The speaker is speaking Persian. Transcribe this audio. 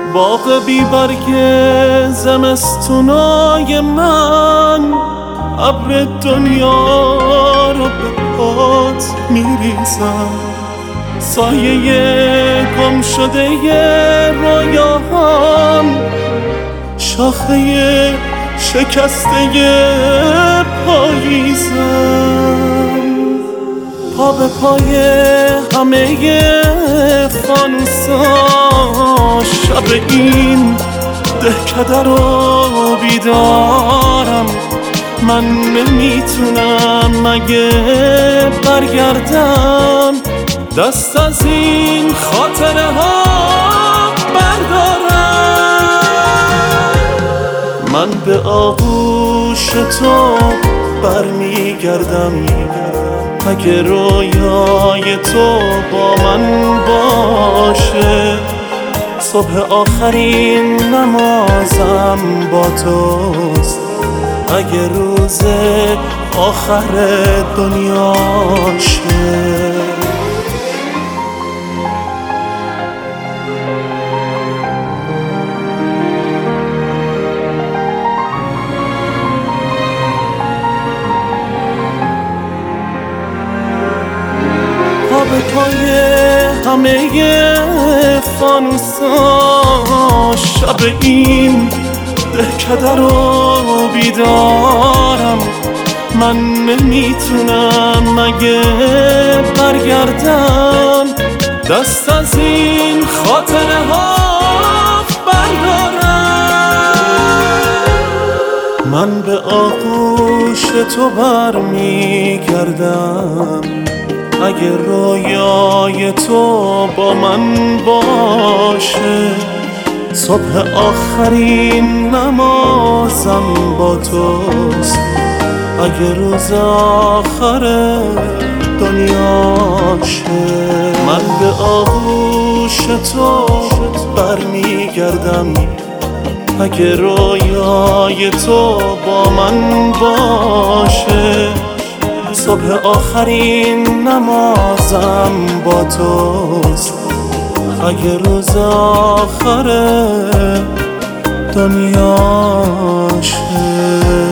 باغ بی برگ زمستونای من، ابر دنیا رو به پات میریزم، سایه گم شده رویاهام، شاخه شکسته پاییزم، پا به پای همه فانوسا، شب این دهکده رو بیدارم. من نمیتونم مگه برگردم، دست از این خاطره ها بردارم. من به آغوش تو برمیگردم، اگه رویای تو با من باشه، صبح آخرین نمازم با توست، اگه روز آخر دنیاشه. پا به پای همه فانوسا، شب این دهکده رو بیدارم. من نمیتونم مگه برگردم، دست از این خاطره ها بردارم. من به آغوش تو برمیگردم، اگه رویای تو با من باشه، صبح آخرین نمازم با توست، اگه روز آخر دنیاشه. من به آغوش تو برمیگردم، اگه رویای تو با من باشه، صبح آخرین نمازم با توست، اگه روز آخر دنیاشه.